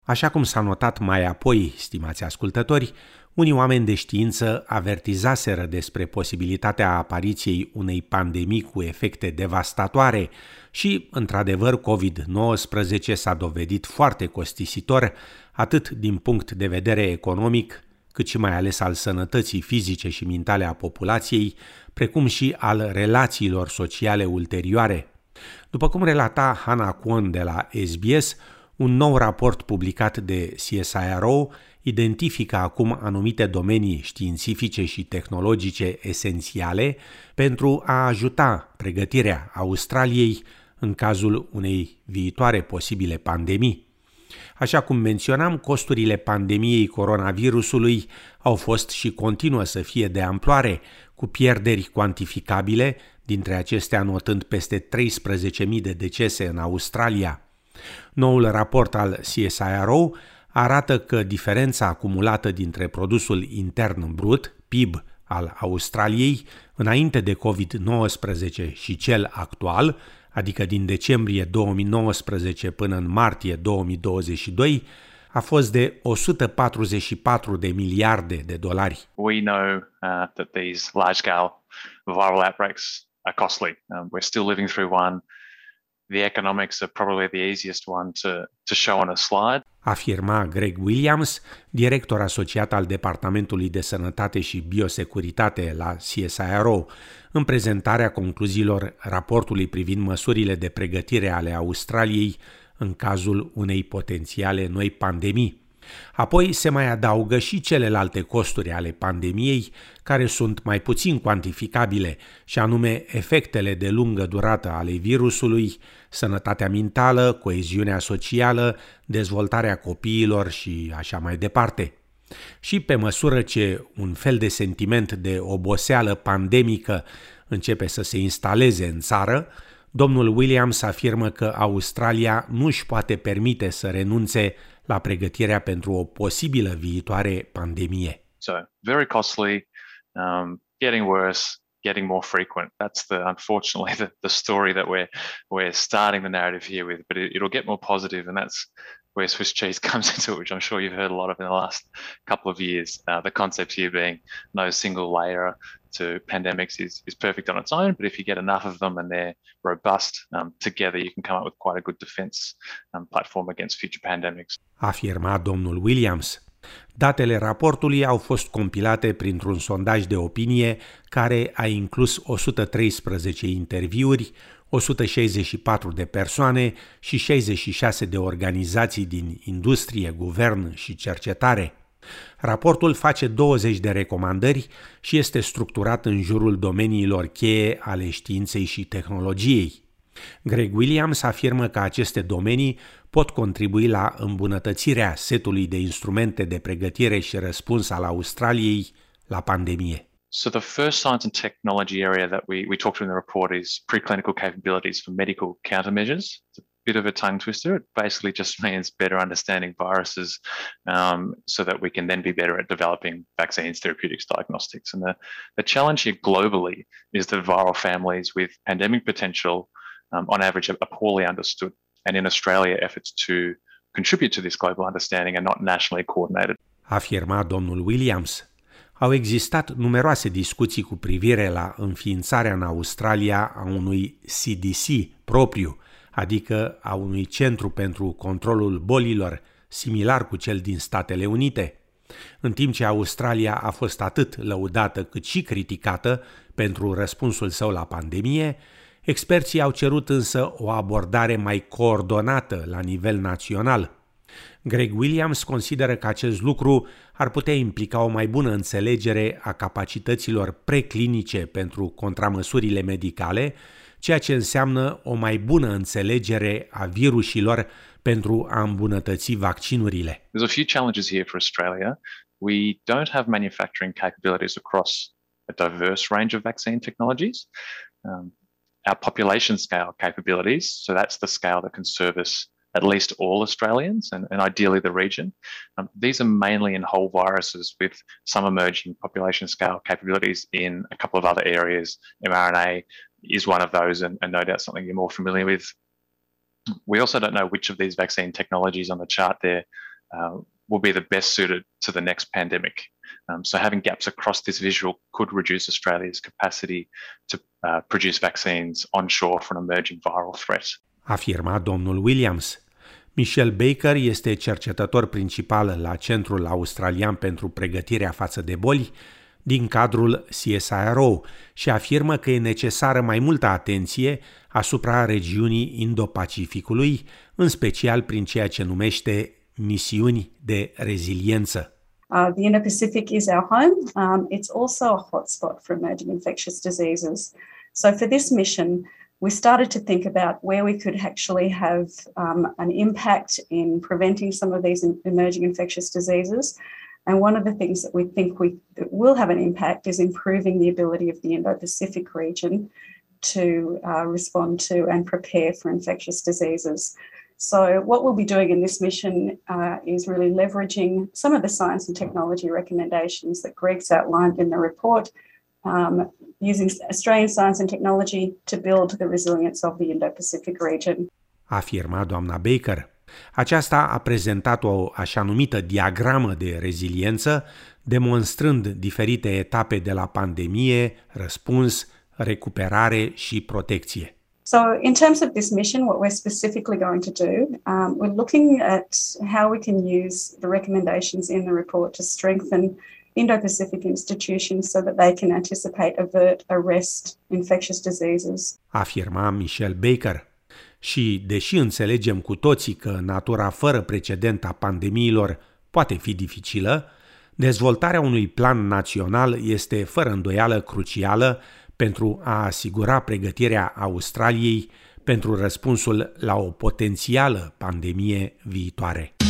Așa cum s-a notat mai apoi, stimați ascultători, unii oameni de știință avertizaseră despre posibilitatea apariției unei pandemii cu efecte devastatoare și, într-adevăr, COVID-19 s-a dovedit foarte costisitor, atât din punct de vedere economic, cât și mai ales al sănătății fizice și mentale a populației, precum și al relațiilor sociale ulterioare. După cum relata Hannah Kwon de la SBS, un nou raport publicat de CSIRO identifică acum anumite domenii științifice și tehnologice esențiale pentru a ajuta pregătirea Australiei în cazul unei viitoare posibile pandemii. Așa cum menționam, costurile pandemiei coronavirusului au fost și continuă să fie de amploare, cu pierderi cuantificabile, dintre acestea notând peste 13.000 de decese în Australia. Noul raport al CSIRO arată că diferența acumulată dintre produsul intern brut, PIB, al Australiei, înainte de COVID-19 și cel actual, adică din decembrie 2019 până în martie 2022, a fost de 144 de miliarde de dolari. We know that these large-scale viral outbreaks are costly. We're still living through one. The economics are probably the easiest one to show on a slide. Afirma Greg Williams, director asociat al Departamentului de Sănătate și Biosecuritate la CSIRO, în prezentarea concluziilor raportului privind măsurile de pregătire ale Australiei în cazul unei potențiale noi pandemii. Apoi se mai adaugă și celelalte costuri ale pandemiei, care sunt mai puțin cuantificabile, și anume efectele de lungă durată ale virusului, sănătatea mentală, coeziunea socială, dezvoltarea copiilor și așa mai departe. Și pe măsură ce un fel de sentiment de oboseală pandemică începe să se instaleze în țară, domnul Williams afirmă că Australia nu își poate permite să renunțe la pregătirea pentru o posibilă viitoare pandemie. So, very costly, getting worse, getting more frequent. That's unfortunately the story that we're starting the narrative here with, but it'll get more positive, and that's where Swiss cheese comes into it, which I'm sure you've heard a lot of in the last couple of years. The concept here being no single layer to pandemics is perfect on its own, but if you get enough of them and they're robust together, you can come up with quite a good defense platform against future pandemics. Afirma domnul Williams. Datele raportului au fost compilate printr-un sondaj de opinie care a inclus 113 interviuri, 164 de persoane și 66 de organizații din industrie, guvern și cercetare. Raportul face 20 de recomandări și este structurat în jurul domeniilor cheie ale științei și tehnologiei. Greg Williams afirmă că aceste domenii pot contribui la îmbunătățirea setului de instrumente de pregătire și răspuns al Australiei la pandemie. So the first science and technology area that we talked to in the report is preclinical capabilities for medical countermeasures. It's a bit of a tongue twister. It basically just means better understanding viruses so that we can then be better at developing vaccines, therapeutics, diagnostics. And the challenge here globally is that viral families with pandemic potential on average are poorly understood. And in Australia, efforts to contribute to this global understanding are not nationally coordinated. Afirma domnul Williams. Au existat numeroase discuții cu privire la înființarea în Australia a unui CDC propriu, adică a unui centru pentru controlul bolilor, similar cu cel din Statele Unite. În timp ce Australia a fost atât lăudată cât și criticată pentru răspunsul său la pandemie, experții au cerut însă o abordare mai coordonată la nivel național. Greg Williams consideră că acest lucru ar putea implica o mai bună înțelegere a capacităților preclinice pentru contramăsurile medicale, ceea ce înseamnă o mai bună înțelegere a virusilor pentru a îmbunătăți vaccinurile. There's a few challenges here for Australia. We don't have manufacturing capabilities across a diverse range of vaccine technologies. Our population scale capabilities, so that's the scale that can service at least all Australians and ideally the region. These are mainly in whole viruses with some emerging population scale capabilities in a couple of other areas. mRNA is one of those and no doubt something you're more familiar with. We also don't know which of these vaccine technologies on the chart there will be the best suited to the next pandemic. So having gaps across this visual could reduce Australia's capacity to produce vaccines onshore for an emerging viral threat. Afirma domnul Williams. Michelle Baker este cercetător principal la Centrul Australian pentru Pregătirea față de boli din cadrul CSIRO și afirmă că e necesară mai multă atenție asupra regiunii Indo-Pacificului, în special prin ceea ce numește misiuni de reziliență. The Indo-Pacific is our home. It's also a hotspot for emerging infectious diseases. So for this mission, we started to think about where we could actually have an impact in preventing some of these emerging infectious diseases. And one of the things that we think that will have an impact is improving the ability of the Indo-Pacific region to respond to and prepare for infectious diseases. So what we'll be doing in this mission is really leveraging some of the science and technology recommendations that Greg's outlined in the report, using Australian science and technology to build the resilience of the Indo-Pacific region. Afirma doamna Baker. Aceasta a prezentat o așa numită diagramă de reziliență, demonstrând diferite etape de la pandemie, răspuns, recuperare și protecție. So in terms of this mission, what we're specifically going to do, we're looking at how we can use the recommendations in the report to strengthen Indo-Pacific institutions so that they can anticipate, avert, arrest infectious diseases. Afirma Michelle Baker. Și deși înțelegem cu toții că natura fără precedent a pandemiilor poate fi dificilă, dezvoltarea unui plan național este fără îndoială crucială pentru a asigura pregătirea Australiei pentru răspunsul la o potențială pandemie viitoare.